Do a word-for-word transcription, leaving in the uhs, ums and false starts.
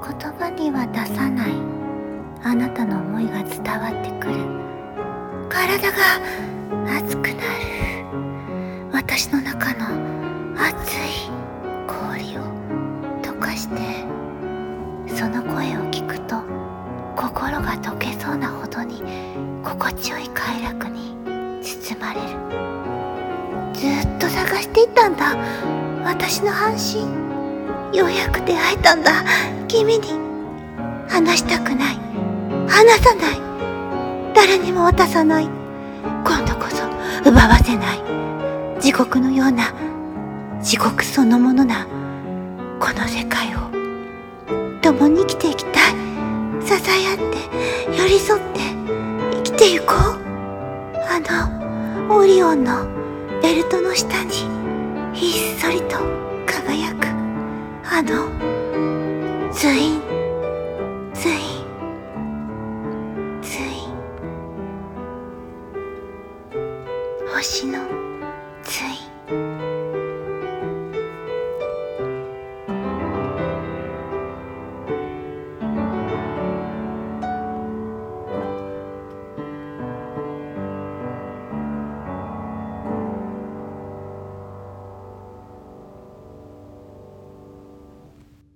言葉には出さないあなたの思いが伝わってくる。体が熱くなる。私の中の熱い氷を溶かして、その声を聞くと心が溶けそうなほどに心地よい快楽に包まれる。ずっと探していたんだ、私の半身。ようやく出会えたんだ、君に。話したくない、話さない、誰にも渡さない。今度こそ奪わせない。地獄のような、地獄そのものなこの世界を共に生きていきたい。支え合って寄り添って生きてゆこう。あのオリオンのベルトの下にひっそりと輝くあのツインツインツイン星のツイン。